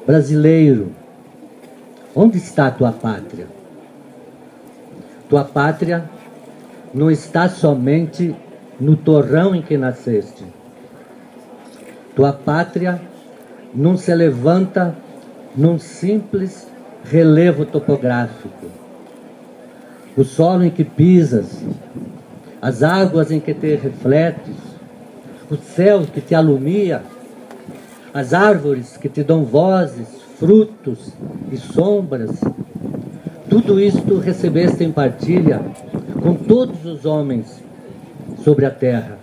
Brasileiro, onde está a tua pátria? Tua pátria não está somente no torrão em que nasceste. Tua pátria não se levanta num simples relevo topográfico. O solo em que pisas, as águas em que te refletes, o céu que te alumia, as árvores que te dão vozes, frutos e sombras, tudo isto recebeste em partilha com todos os homens sobre a terra.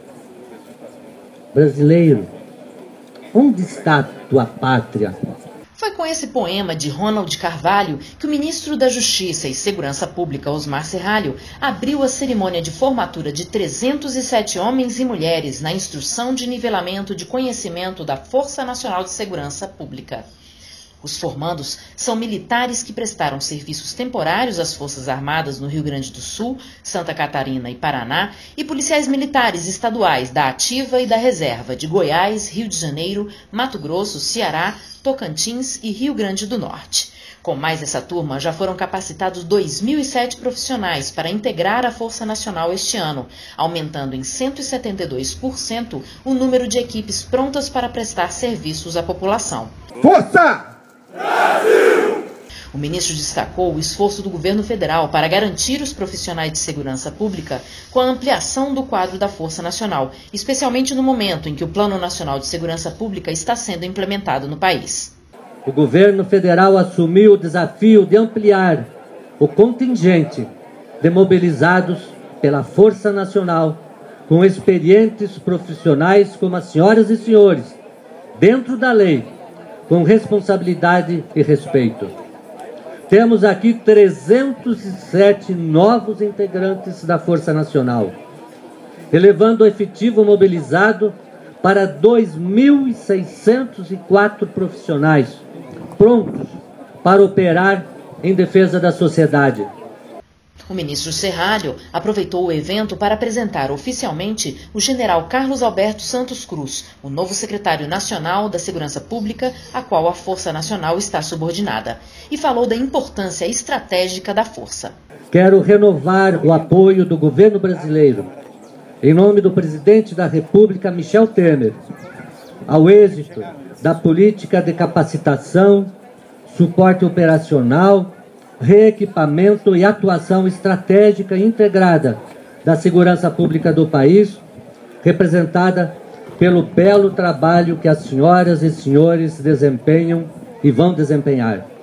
Brasileiro, onde está tua pátria? Foi com esse poema de Ronald Carvalho que o ministro da Justiça e Segurança Pública, Osmar Serralho, abriu a cerimônia de formatura de 307 homens e mulheres na instrução de nivelamento de conhecimento da Força Nacional de Segurança Pública. Os formandos são militares que prestaram serviços temporários às Forças Armadas no Rio Grande do Sul, Santa Catarina e Paraná, e policiais militares estaduais da Ativa e da Reserva de Goiás, Rio de Janeiro, Mato Grosso, Ceará, Tocantins e Rio Grande do Norte. Com mais essa turma, já foram capacitados 2.007 profissionais para integrar a Força Nacional este ano, aumentando em 172% o número de equipes prontas para prestar serviços à população. Força! Brasil! O ministro destacou o esforço do governo federal para garantir os profissionais de segurança pública com a ampliação do quadro da Força Nacional, especialmente no momento em que o Plano Nacional de Segurança Pública está sendo implementado no país. O governo federal assumiu o desafio de ampliar o contingente de mobilizados pela Força Nacional com experientes profissionais como as senhoras e senhores, dentro da lei, com responsabilidade e respeito. Temos aqui 307 novos integrantes da Força Nacional, elevando o efetivo mobilizado para 2.604 profissionais prontos para operar em defesa da sociedade. O ministro Serralho aproveitou o evento para apresentar oficialmente o general Carlos Alberto Santos Cruz, o novo secretário nacional da Segurança Pública, a qual a Força Nacional está subordinada, e falou da importância estratégica da Força. Quero renovar o apoio do governo brasileiro, em nome do presidente da República, Michel Temer, ao êxito da política de capacitação, suporte operacional, reequipamento e atuação estratégica integrada da segurança pública do país, representada pelo belo trabalho que as senhoras e senhores desempenham e vão desempenhar.